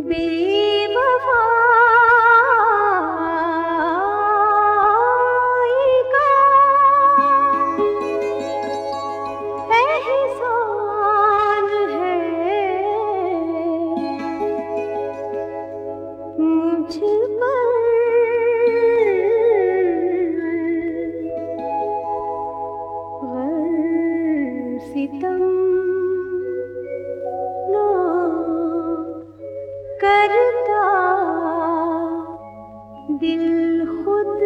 बेवफाई का एहसान है मुझ पर, सितम ना करता दिल खुद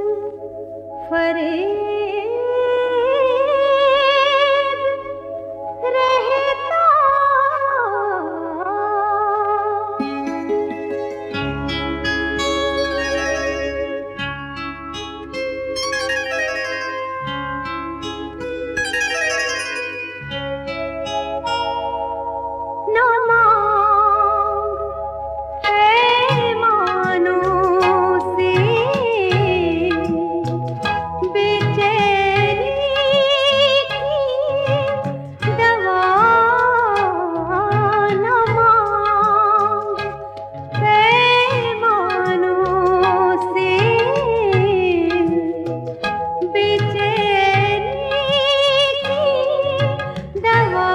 फरेब रहता। ना मांग पैमानों से बेचैनी की दवा, ना मांग पैमानों से बेचैनी की दवा,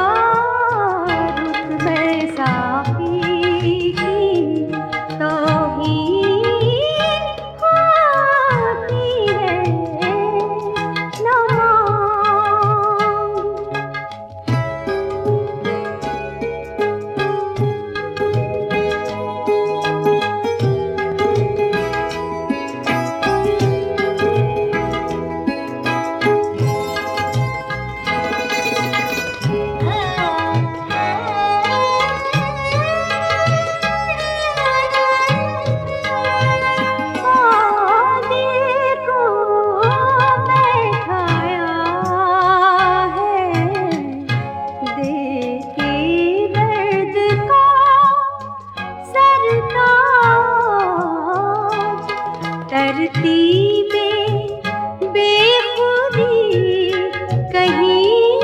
तरतीबें बेखुदी कहीं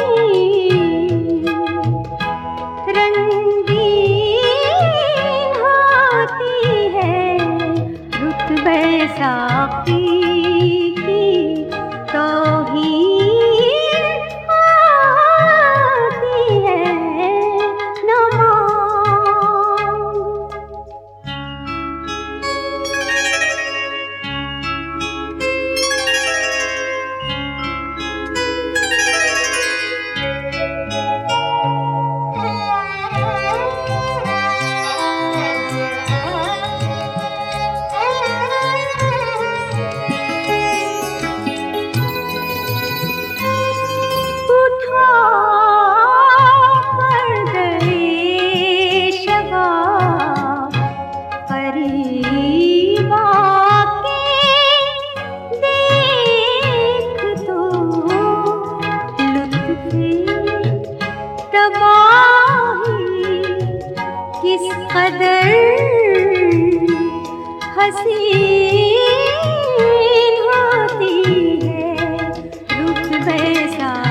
रंगीन होती है, रुतबे साक़ी की तौहीन होती है। ना किस कदर हसीन होती है रुतबे सा